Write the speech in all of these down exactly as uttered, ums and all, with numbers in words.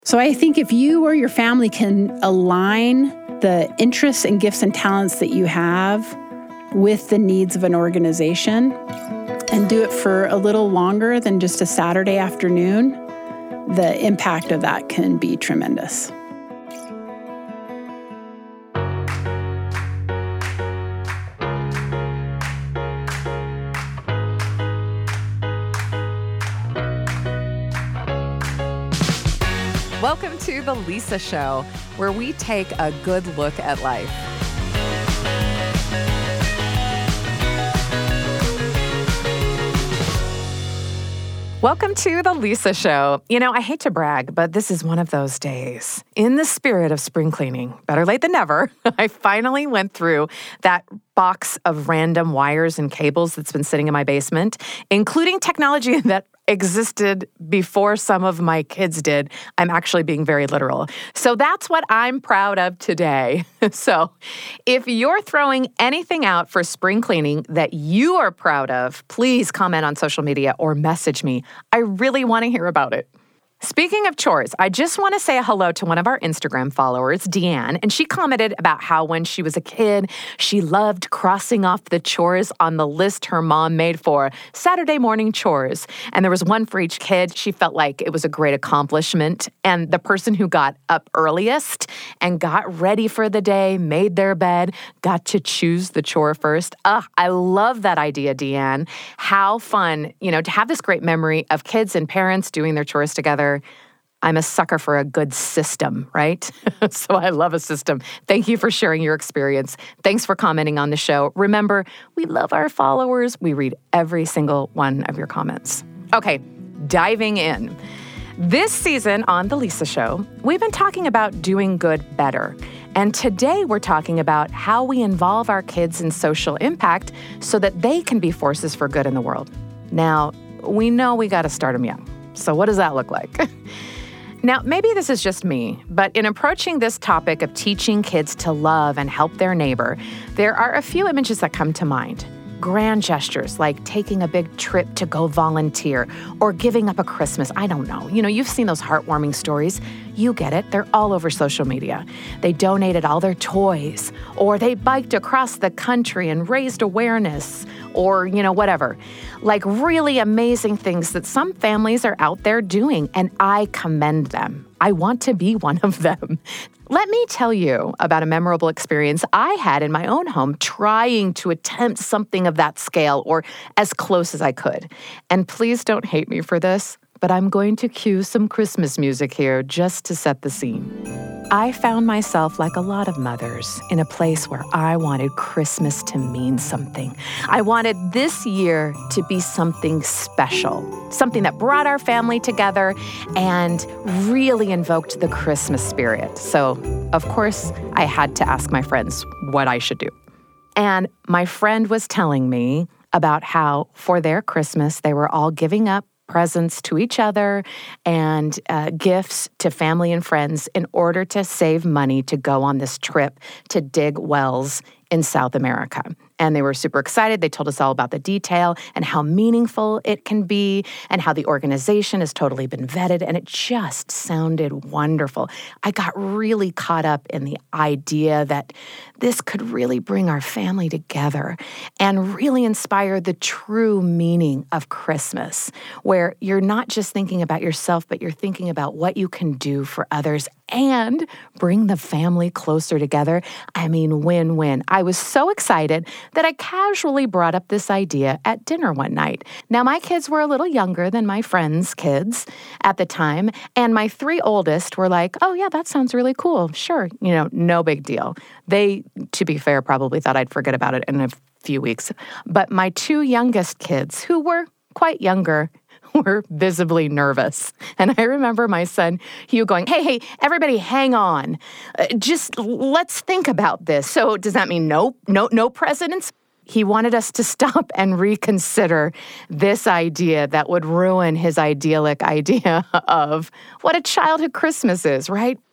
So I think if you or your family can align the interests and gifts and talents that you have with the needs of an organization and do it for a little longer than just a Saturday afternoon, the impact of that can be tremendous. Welcome to The Lisa Show, where we take a good look at life. Welcome to The Lisa Show. You know, I hate to brag, but this is one of those days. In the spirit of spring cleaning, better late than never, I finally went through that box of random wires and cables that's been sitting in my basement, including technology that existed before some of my kids did. I'm actually being very literal. So that's what I'm proud of today. So if you're throwing anything out for spring cleaning that you are proud of, please comment on social media or message me. I really want to hear about it. Speaking of chores, I just want to say a hello to one of our Instagram followers, Deanne, and she commented about how when she was a kid, she loved crossing off the chores on the list her mom made for Saturday morning chores. And there was one for each kid. She felt like it was a great accomplishment. And the person who got up earliest and got ready for the day, made their bed, got to choose the chore first. Ah, I love that idea, Deanne. How fun, you know, to have this great memory of kids and parents doing their chores together. I'm a sucker for a good system, right? So I love a system. Thank you for sharing your experience. Thanks for commenting on the show. Remember, we love our followers. We read every single one of your comments. Okay, diving in. This season on The Lisa Show, we've been talking about doing good better. And today we're talking about how we involve our kids in social impact so that they can be forces for good in the world. Now, we know we got to start them young. So what does that look like? Now, maybe this is just me, but in approaching this topic of teaching kids to love and help their neighbor, there are a few images that come to mind. Grand gestures like taking a big trip to go volunteer or giving up a Christmas. I don't know. You know, you've seen those heartwarming stories. You get it. They're all over social media. They donated all their toys, or they biked across the country and raised awareness, or, you know, whatever. Like really amazing things that some families are out there doing, and I commend them. I want to be one of them. Let me tell you about a memorable experience I had in my own home trying to attempt something of that scale or as close as I could. And please don't hate me for this, but I'm going to cue some Christmas music here just to set the scene. I found myself, like a lot of mothers, in a place where I wanted Christmas to mean something. I wanted this year to be something special, something that brought our family together and really invoked the Christmas spirit. So, of course, I had to ask my friends what I should do. And my friend was telling me about how for their Christmas, they were all giving up presents to each other and uh, gifts to family and friends in order to save money to go on this trip to dig wells in South America. And they were super excited. They told us all about the detail and how meaningful it can be and how the organization has totally been vetted. And it just sounded wonderful. I got really caught up in the idea that this could really bring our family together and really inspire the true meaning of Christmas, where you're not just thinking about yourself, but you're thinking about what you can do for others and bring the family closer together. I mean, win-win. I was so excited that I casually brought up this idea at dinner one night. Now, my kids were a little younger than my friends' kids at the time, and my three oldest were like, oh, yeah, that sounds really cool. Sure, you know, no big deal. They, to be fair, probably thought I'd forget about it in a few weeks. But my two youngest kids, who were quite younger, were visibly nervous. And I remember my son, Hugh, going, hey, hey, everybody hang on. Uh, just let's think about this. So does that mean no, no, no presidents? He wanted us to stop and reconsider this idea that would ruin his idyllic idea of what a childhood Christmas is, right?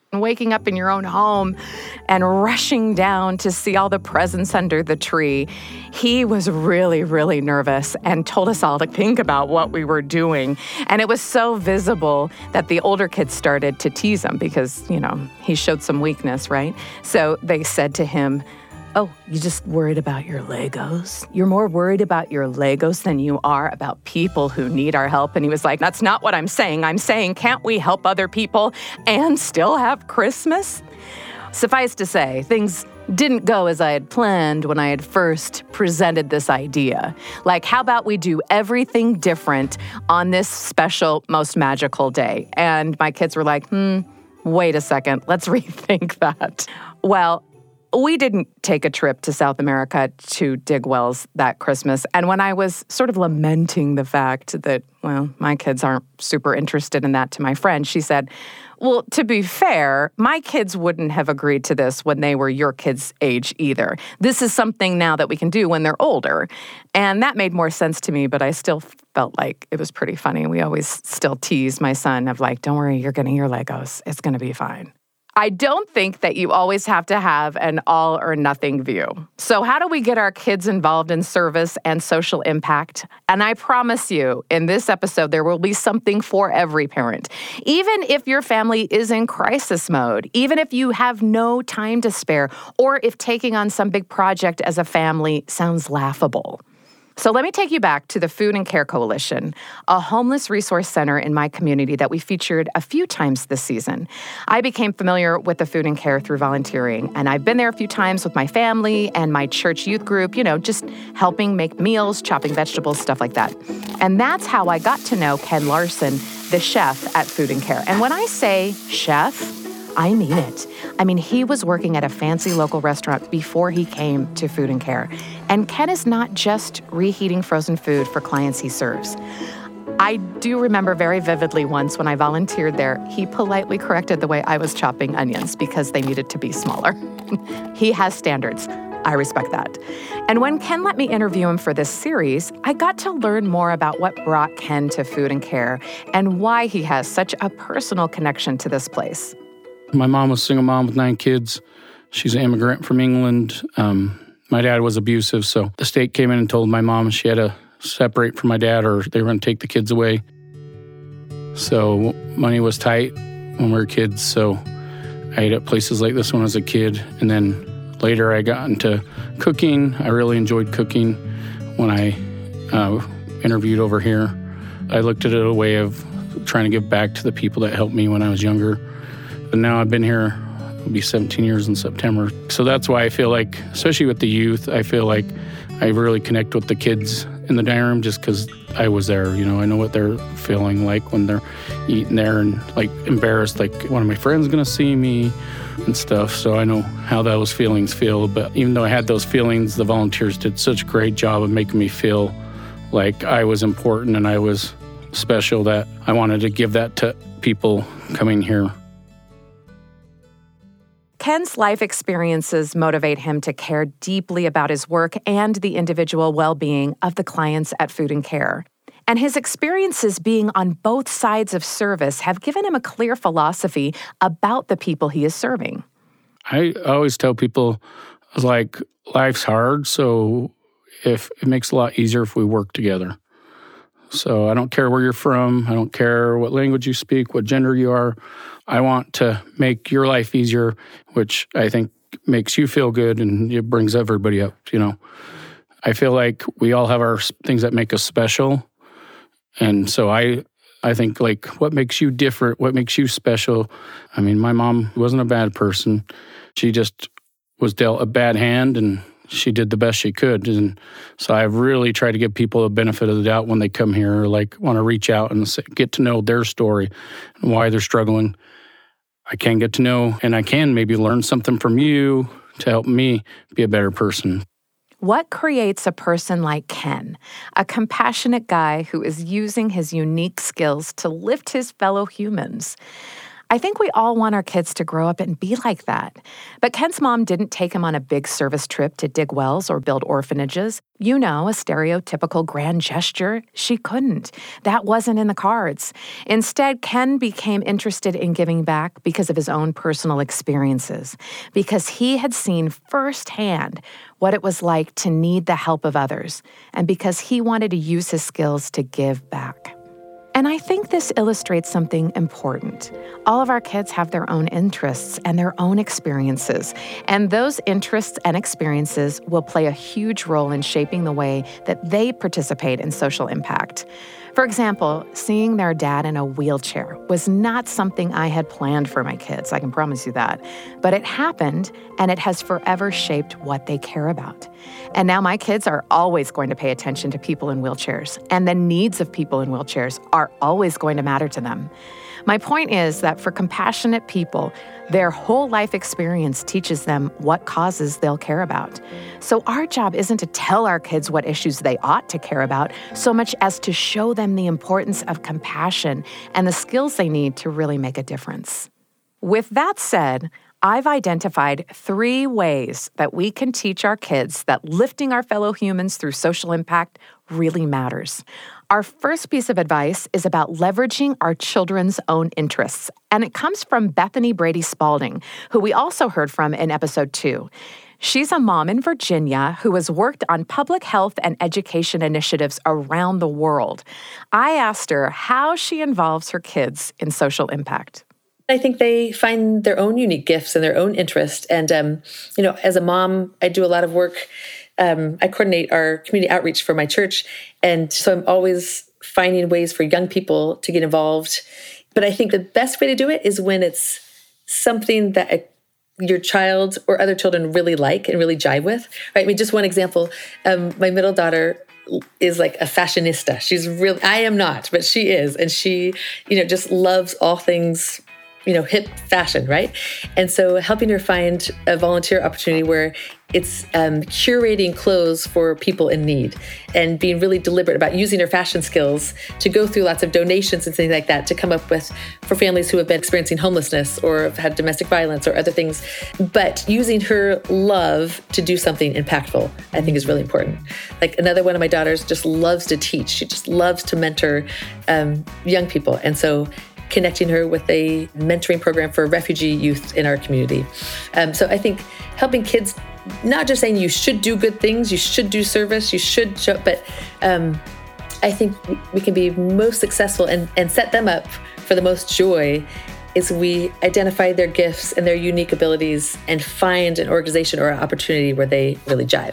and waking up in your own home and rushing down to see all the presents under the tree. He was really, really nervous and told us all to think about what we were doing. And it was so visible that the older kids started to tease him because, you know, he showed some weakness, right? So they said to him, "Oh, you just worried about your Legos? You're more worried about your Legos than you are about people who need our help." And he was like, "That's not what I'm saying. I'm saying, can't we help other people and still have Christmas?" Suffice to say, things didn't go as I had planned when I had first presented this idea. Like, how about we do everything different on this special, most magical day? And my kids were like, hmm, wait a second, let's rethink that. Well, we didn't take a trip to South America to dig wells that Christmas. And when I was sort of lamenting the fact that, well, my kids aren't super interested in that to my friend, she said, "Well, to be fair, my kids wouldn't have agreed to this when they were your kids' age either. This is something now that we can do when they're older." And that made more sense to me, but I still felt like it was pretty funny. We always still tease my son of like, "Don't worry, you're getting your Legos. It's going to be fine." I don't think that you always have to have an all or nothing view. So how do we get our kids involved in service and social impact? And I promise you, in this episode, there will be something for every parent. Even if your family is in crisis mode, even if you have no time to spare, or if taking on some big project as a family sounds laughable. So let me take you back to the Food and Care Coalition, a homeless resource center in my community that we featured a few times this season. I became familiar with the Food and Care through volunteering, and I've been there a few times with my family and my church youth group, you know, just helping make meals, chopping vegetables, stuff like that. And that's how I got to know Ken Larson, the chef at Food and Care. And when I say chef, I mean it. I mean, he was working at a fancy local restaurant before he came to Food and Care. And Ken is not just reheating frozen food for clients he serves. I do remember very vividly once when I volunteered there, he politely corrected the way I was chopping onions because they needed to be smaller. He has standards. I respect that. And when Ken let me interview him for this series, I got to learn more about what brought Ken to Food and Care and why he has such a personal connection to this place. My mom was a single mom with nine kids. She's an immigrant from England. Um, my dad was abusive, so the state came in and told my mom she had to separate from my dad or they were going to take the kids away. So money was tight when we were kids, so I ate at places like this when I was a kid. And then later I got into cooking. I really enjoyed cooking when I uh, interviewed over here. I looked at it a way of trying to give back to the people that helped me when I was younger. But now I've been here, it'll be seventeen years in September. So that's why I feel like, especially with the youth, I feel like I really connect with the kids in the dining room just because I was there. You know, I know what they're feeling like when they're eating there and like embarrassed, like one of my friends going to see me and stuff. So I know how those feelings feel. But even though I had those feelings, the volunteers did such a great job of making me feel like I was important and I was special that I wanted to give that to people coming here. Ken's life experiences motivate him to care deeply about his work and the individual well-being of the clients at Food and Care. And his experiences being on both sides of service have given him a clear philosophy about the people he is serving. I always tell people, like, life's hard, so if it makes it a lot easier if we work together. So I don't care where you're from. I don't care what language you speak, what gender you are. I want to make your life easier, which I think makes you feel good and it brings everybody up, you know. I feel like we all have our things that make us special. And so I I think, like, what makes you different? What makes you special? I mean, my mom wasn't a bad person. She just was dealt a bad hand and she did the best she could. And so I really try to give people the benefit of the doubt when they come here, or like want to reach out and get to know their story and why they're struggling. I can get to know, and I can maybe learn something from you to help me be a better person. What creates a person like Ken, a compassionate guy who is using his unique skills to lift his fellow humans? I think we all want our kids to grow up and be like that. But Ken's mom didn't take him on a big service trip to dig wells or build orphanages. You know, a stereotypical grand gesture. She couldn't. That wasn't in the cards. Instead, Ken became interested in giving back because of his own personal experiences, because he had seen firsthand what it was like to need the help of others, and because he wanted to use his skills to give back. And I think this illustrates something important. All of our kids have their own interests and their own experiences, and those interests and experiences will play a huge role in shaping the way that they participate in social impact. For example, seeing their dad in a wheelchair was not something I had planned for my kids, I can promise you that. But it happened, and it has forever shaped what they care about. And now my kids are always going to pay attention to people in wheelchairs, and the needs of people in wheelchairs are always going to matter to them. My point is that for compassionate people, their whole life experience teaches them what causes they'll care about. So our job isn't to tell our kids what issues they ought to care about, so much as to show them the importance of compassion and the skills they need to really make a difference. With that said, I've identified three ways that we can teach our kids that lifting our fellow humans through social impact really matters. Our first piece of advice is about leveraging our children's own interests, and it comes from Bethany Brady Spalding, who we also heard from in episode two. She's a mom in Virginia who has worked on public health and education initiatives around the world. I asked her how she involves her kids in social impact. I think they find their own unique gifts and their own interest. And, um, you know, as a mom, I do a lot of work. Um, I coordinate our community outreach for my church. And so I'm always finding ways for young people to get involved. But I think the best way to do it is when it's something that a, your child or other children really like and really jive with. Right? I mean, just one example, um, my middle daughter is like a fashionista. She's really, I am not, but she is. And she, you know, just loves all things, you know, hip fashion, right? And so helping her find a volunteer opportunity where it's um, curating clothes for people in need and being really deliberate about using her fashion skills to go through lots of donations and things like that to come up with for families who have been experiencing homelessness or have had domestic violence or other things. But using her love to do something impactful, I think is really important. Like another one of my daughters just loves to teach. She just loves to mentor um, young people. And so connecting her with a mentoring program for refugee youth in our community. Um, so I think helping kids, not just saying you should do good things, you should do service, you should show, but um, I think we can be most successful and, and set them up for the most joy is we identify their gifts and their unique abilities and find an organization or an opportunity where they really jive.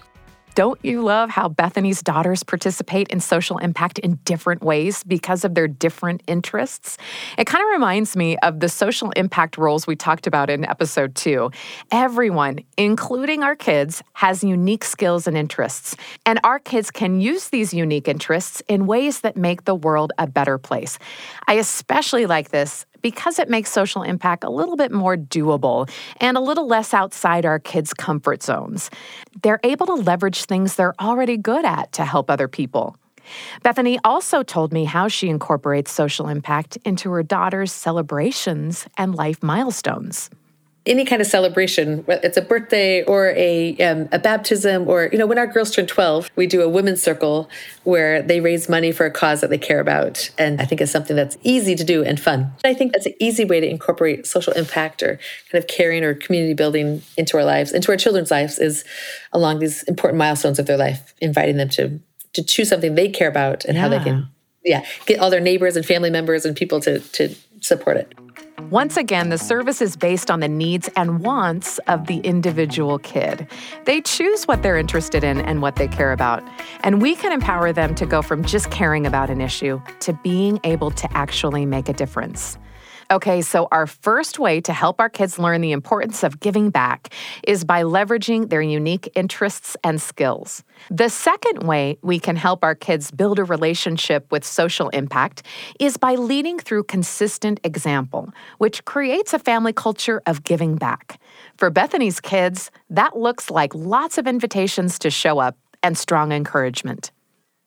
Don't you love how Bethany's daughters participate in social impact in different ways because of their different interests? It kind of reminds me of the social impact roles we talked about in episode two. Everyone, including our kids, has unique skills and interests, and our kids can use these unique interests in ways that make the world a better place. I especially like this because it makes social impact a little bit more doable and a little less outside our kids' comfort zones. They're able to leverage things they're already good at to help other people. Bethany also told me how she incorporates social impact into her daughter's celebrations and life milestones. Any kind of celebration, whether it's a birthday or a um, a baptism, or, you know, when our girls turn twelve, we do a women's circle where they raise money for a cause that they care about. And I think it's something that's easy to do and fun. I think that's an easy way to incorporate social impact or kind of caring or community building into our lives, into our children's lives, is along these important milestones of their life, inviting them to to choose something they care about and yeah. how they can yeah, get all their neighbors and family members and people to to support it. Once again, the service is based on the needs and wants of the individual kid. They choose what they're interested in and what they care about. And we can empower them to go from just caring about an issue to being able to actually make a difference. Okay, so our first way to help our kids learn the importance of giving back is by leveraging their unique interests and skills. The second way we can help our kids build a relationship with social impact is by leading through consistent example, which creates a family culture of giving back. For Bethany's kids, that looks like lots of invitations to show up and strong encouragement.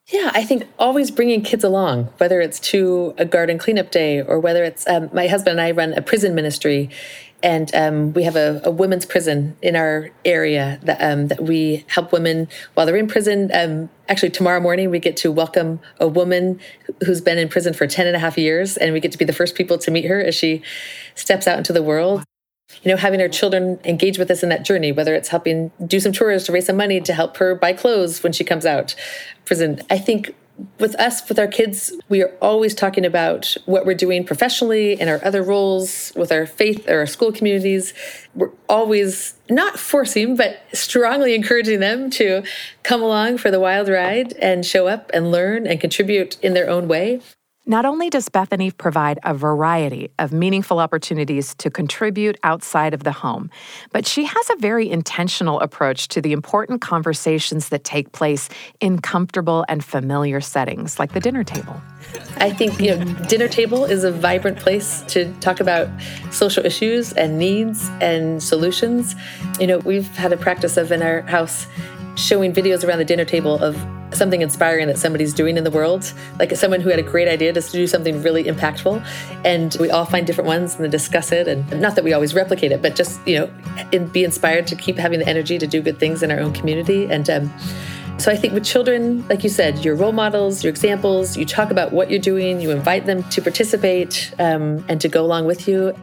Yeah, I think always bringing kids along, whether it's to a garden cleanup day or whether it's um, my husband and I run a prison ministry, and um, we have a, a women's prison in our area that um, that we help women while they're in prison. Um, actually, tomorrow morning we get to welcome a woman who's been in prison for ten and a half years, and we get to be the first people to meet her as she steps out into the world. You know, having our children engage with us in that journey, whether it's helping do some chores to raise some money to help her buy clothes when she comes out prison. I think with us, with our kids, we are always talking about what we're doing professionally and our other roles with our faith or our school communities. We're always not forcing, but strongly encouraging them to come along for the wild ride and show up and learn and contribute in their own way. Not only does Bethany provide a variety of meaningful opportunities to contribute outside of the home, but she has a very intentional approach to the important conversations that take place in comfortable and familiar settings, like the dinner table. I think, you know, dinner table is a vibrant place to talk about social issues and needs and solutions. You know, we've had a practice of in our house showing videos around the dinner table of something inspiring that somebody's doing in the world, like someone who had a great idea to do something really impactful. And we all find different ones and then discuss it. And not that we always replicate it, but just, you know, be inspired to keep having the energy to do good things in our own community. And um, so I think with children, like you said, your role models, your examples, you talk about what you're doing, you invite them to participate um, and to go along with you.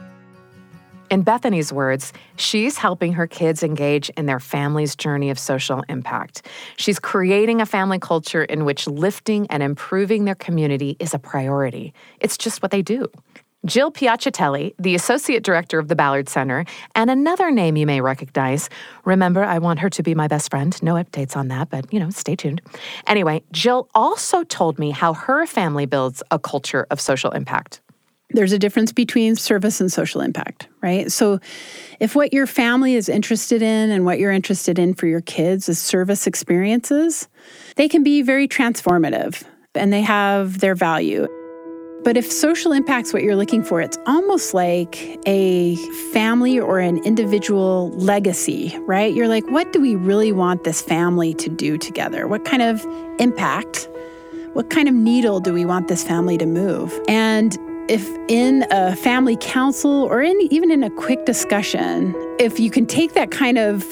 In Bethany's words, she's helping her kids engage in their family's journey of social impact. She's creating a family culture in which lifting and improving their community is a priority. It's just what they do. Jill Piacitelli, the Associate Director of the Ballard Center, and another name you may recognize. Remember, I want her to be my best friend. No updates on that, but, you know, stay tuned. Anyway, Jill also told me how her family builds a culture of social impact. There's a difference between service and social impact, right? So if what your family is interested in and what you're interested in for your kids is service experiences, they can be very transformative and they have their value. But if social impact's what you're looking for, it's almost like a family or an individual legacy, right? You're like, what do we really want this family to do together? What kind of impact, what kind of needle do we want this family to move? And if in a family council or in even in a quick discussion, if you can take that kind of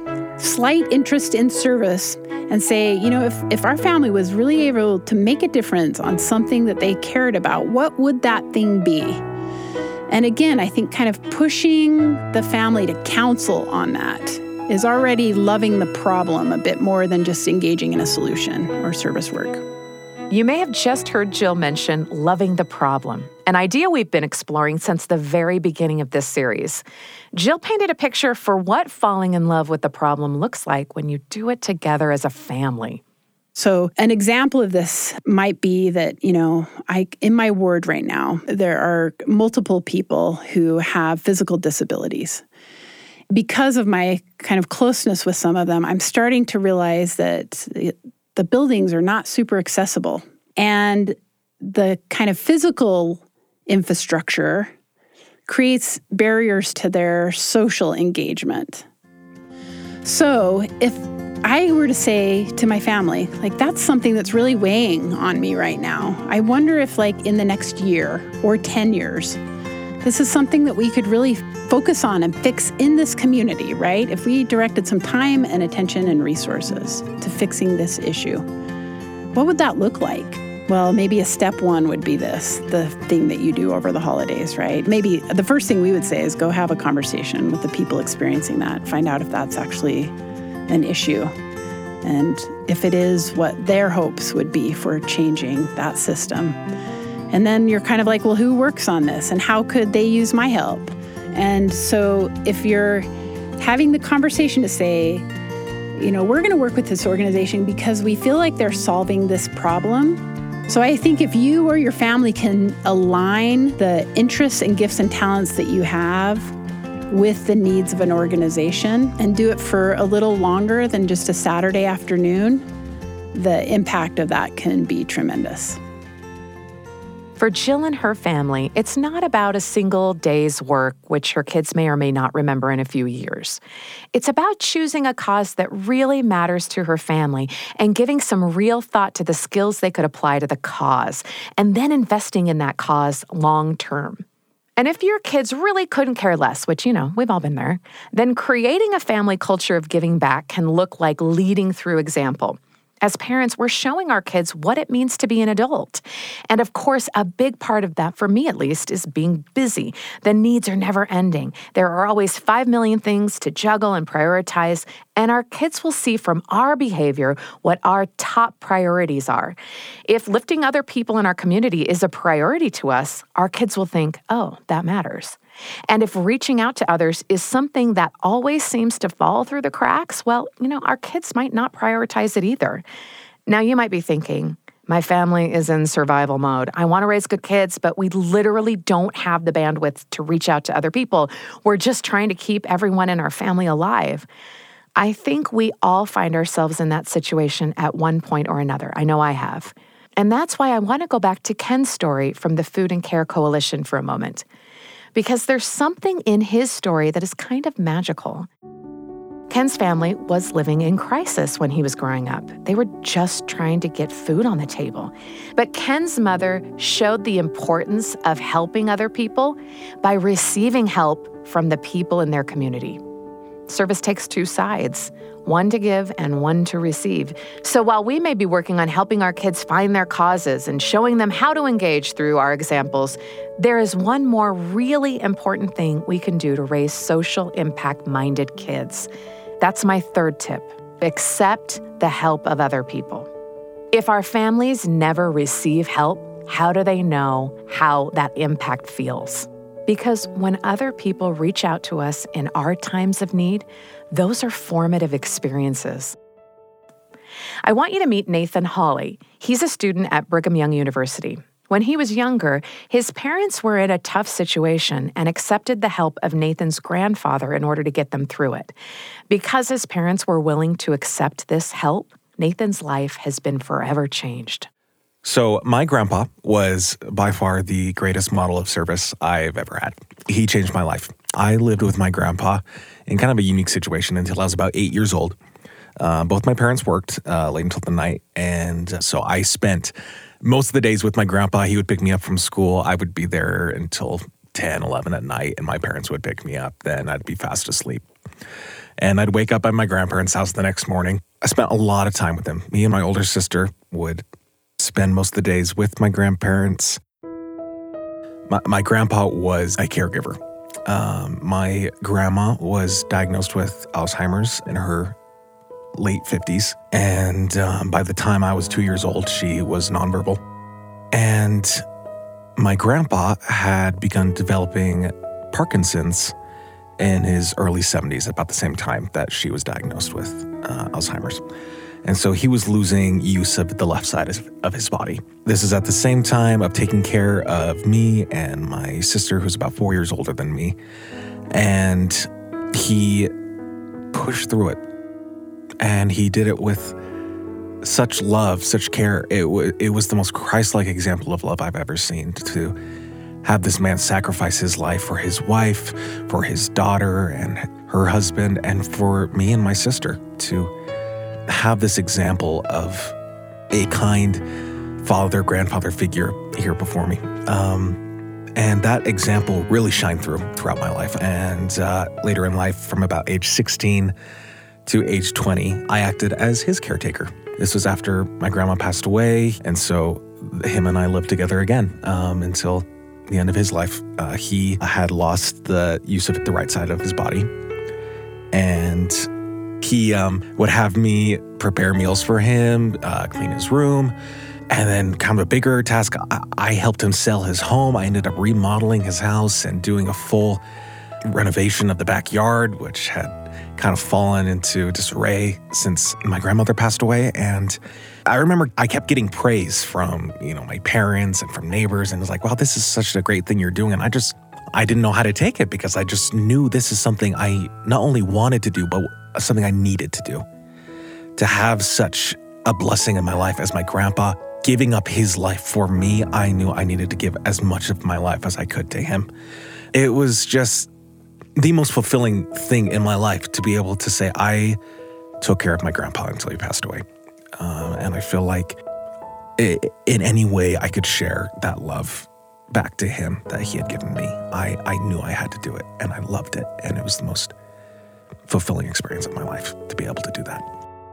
slight interest in service and say, you know, if, if our family was really able to make a difference on something that they cared about, what would that thing be? And again, I think kind of pushing the family to counsel on that is already loving the problem a bit more than just engaging in a solution or service work. You may have just heard Jill mention loving the problem, an idea we've been exploring since the very beginning of this series. Jill painted a picture for what falling in love with the problem looks like when you do it together as a family. So an example of this might be that, you know, I in my ward right now, there are multiple people who have physical disabilities. Because of my kind of closeness with some of them, I'm starting to realize that the buildings are not super accessible. And the kind of physical infrastructure creates barriers to their social engagement. So if I were to say to my family, like, that's something that's really weighing on me right now, I wonder if, like, in the next year or ten years, this is something that we could really focus on and fix in this community, right? If we directed some time and attention and resources to fixing this issue, what would that look like? Well, maybe a step one would be this, the thing that you do over the holidays, right? Maybe the first thing we would say is go have a conversation with the people experiencing that, find out if that's actually an issue, and if it is, what their hopes would be for changing that system. And then you're kind of like, well, who works on this and how could they use my help? And so if you're having the conversation to say, you know, we're going to work with this organization because we feel like they're solving this problem. So I think if you or your family can align the interests and gifts and talents that you have with the needs of an organization and do it for a little longer than just a Saturday afternoon, the impact of that can be tremendous. For Jill and her family, it's not about a single day's work, which her kids may or may not remember in a few years. It's about choosing a cause that really matters to her family and giving some real thought to the skills they could apply to the cause, and then investing in that cause long term. And if your kids really couldn't care less, which, you know, we've all been there, then creating a family culture of giving back can look like leading through example. As parents, we're showing our kids what it means to be an adult. And of course, a big part of that, for me at least, is being busy. The needs are never ending. There are always five million things to juggle and prioritize, and our kids will see from our behavior what our top priorities are. If lifting other people in our community is a priority to us, our kids will think, oh, that matters. And if reaching out to others is something that always seems to fall through the cracks, well, you know, our kids might not prioritize it either. Now, you might be thinking, my family is in survival mode. I want to raise good kids, but we literally don't have the bandwidth to reach out to other people. We're just trying to keep everyone in our family alive. I think we all find ourselves in that situation at one point or another. I know I have. And that's why I want to go back to Ken's story from the Food and Care Coalition for a moment. Because there's something in his story that is kind of magical. Ken's family was living in crisis when he was growing up. They were just trying to get food on the table. But Ken's mother showed the importance of helping other people by receiving help from the people in their community. Service takes two sides, one to give and one to receive. So while we may be working on helping our kids find their causes and showing them how to engage through our examples, there is one more really important thing we can do to raise social impact-minded kids. That's my third tip. Accept the help of other people. If our families never receive help, how do they know how that impact feels? Because when other people reach out to us in our times of need, those are formative experiences. I want you to meet Nathan Hawley. He's a student at Brigham Young University. When he was younger, his parents were in a tough situation and accepted the help of Nathan's grandfather in order to get them through it. Because his parents were willing to accept this help, Nathan's life has been forever changed. So my grandpa was by far the greatest model of service I've ever had. He changed my life. I lived with my grandpa in kind of a unique situation until I was about eight years old. Uh, both my parents worked uh, late until the night, and so I spent most of the days with my grandpa. He would pick me up from school. I would be there until ten, eleven at night, and my parents would pick me up. Then I'd be fast asleep. And I'd wake up at my grandparents' house the next morning. I spent a lot of time with him. Me and my older sister would spend most of the days with my grandparents. My, my grandpa was a caregiver. Um, my grandma was diagnosed with Alzheimer's in her late fifties. And um, by the time I was two years old, she was nonverbal. And my grandpa had begun developing Parkinson's in his early seventies, about the same time that she was diagnosed with uh, Alzheimer's. And so he was losing use of the left side of, of his body. This is at the same time of taking care of me and my sister, who's about four years older than me. And he pushed through it. And he did it with such love, such care. It, w- it was the most Christ-like example of love I've ever seen, to have this man sacrifice his life for his wife, for his daughter and her husband, and for me and my sister, to have this example of a kind father, grandfather figure here before me. Um, and that example really shined through throughout my life. And uh, later in life, from about age sixteen to age twenty, I acted as his caretaker. This was after my grandma passed away. And so him and I lived together again um, until the end of his life. Uh, he had lost the use of the right side of his body. And he um, would have me prepare meals for him, uh, clean his room, and then kind of a bigger task, I-, I helped him sell his home. I ended up remodeling his house and doing a full renovation of the backyard, which had kind of fallen into disarray since my grandmother passed away. And I remember I kept getting praise from, you know, my parents and from neighbors, and it was like, wow, this is such a great thing you're doing. And I just, I didn't know how to take it, because I just knew this is something I not only wanted to do, but something I needed to do. To have such a blessing in my life as my grandpa giving up his life for me, I knew I needed to give as much of my life as I could to him. It was just the most fulfilling thing in my life to be able to say I took care of my grandpa until he passed away. Uh, and I feel like it, in any way I could share that love back to him that he had given me, I, I knew I had to do it, and I loved it. And it was the most fulfilling experience of my life to be able to do that.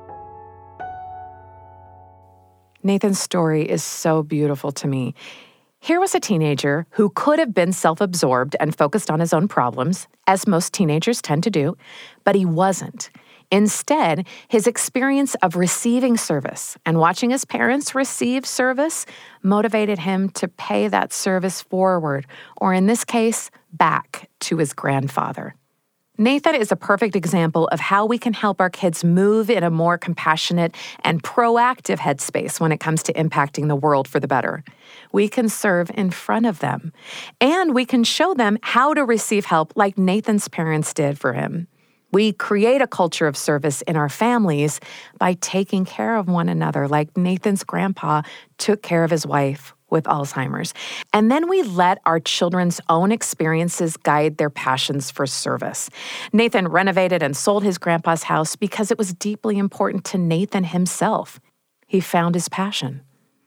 Nathan's story is so beautiful to me. Here was a teenager who could have been self-absorbed and focused on his own problems, as most teenagers tend to do, but he wasn't. Instead, his experience of receiving service and watching his parents receive service motivated him to pay that service forward, or in this case, back to his grandfather. Nathan is a perfect example of how we can help our kids move in a more compassionate and proactive headspace when it comes to impacting the world for the better. We can serve in front of them, and we can show them how to receive help like Nathan's parents did for him. We create a culture of service in our families by taking care of one another, like Nathan's grandpa took care of his wife with Alzheimer's. And then we let our children's own experiences guide their passions for service. Nathan renovated and sold his grandpa's house because it was deeply important to Nathan himself. He found his passion.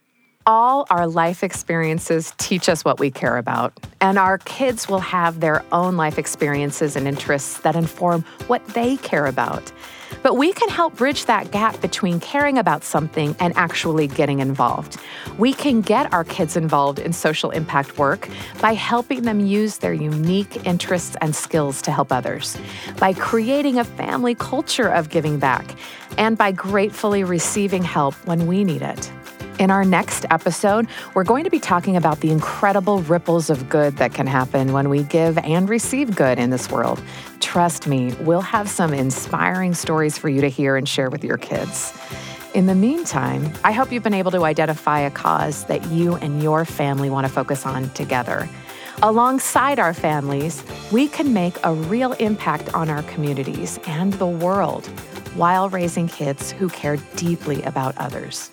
All our life experiences teach us what we care about, and our kids will have their own life experiences and interests that inform what they care about. But we can help bridge that gap between caring about something and actually getting involved. We can get our kids involved in social impact work by helping them use their unique interests and skills to help others, by creating a family culture of giving back, and by gratefully receiving help when we need it. In our next episode, we're going to be talking about the incredible ripples of good that can happen when we give and receive good in this world. Trust me, we'll have some inspiring stories for you to hear and share with your kids. In the meantime, I hope you've been able to identify a cause that you and your family want to focus on together. Alongside our families, we can make a real impact on our communities and the world while raising kids who care deeply about others.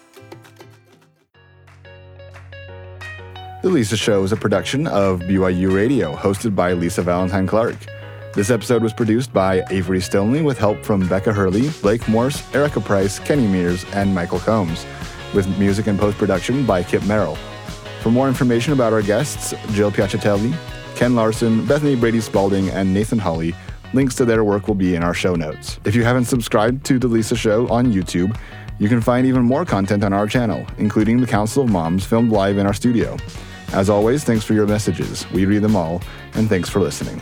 The Lisa Show is a production of B Y U Radio, hosted by Lisa Valentine Clark. This episode was produced by Avery Stonley with help from Becca Hurley, Blake Morse, Erica Price, Kenny Mears, and Michael Combs, with music and post-production by Kip Merrill. For more information about our guests, Jill Piacatelli, Ken Larson, Bethany Brady-Spalding, and Nathan Hawley, links to their work will be in our show notes. If you haven't subscribed to The Lisa Show on YouTube, you can find even more content on our channel, including the Council of Moms filmed live in our studio. As always, thanks for your messages. We read them all, and thanks for listening.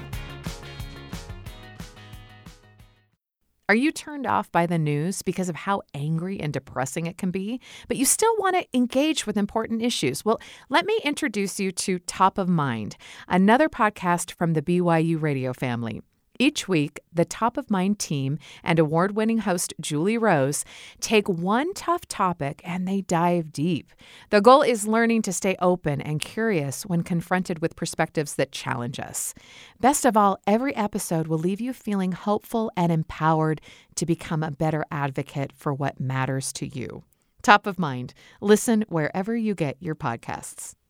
Are you turned off by the news because of how angry and depressing it can be, but you still want to engage with important issues? Well, let me introduce you to Top of Mind, another podcast from the B Y U Radio family. Each week, the Top of Mind team and award-winning host Julie Rose take one tough topic and they dive deep. The goal is learning to stay open and curious when confronted with perspectives that challenge us. Best of all, every episode will leave you feeling hopeful and empowered to become a better advocate for what matters to you. Top of Mind. Listen wherever you get your podcasts.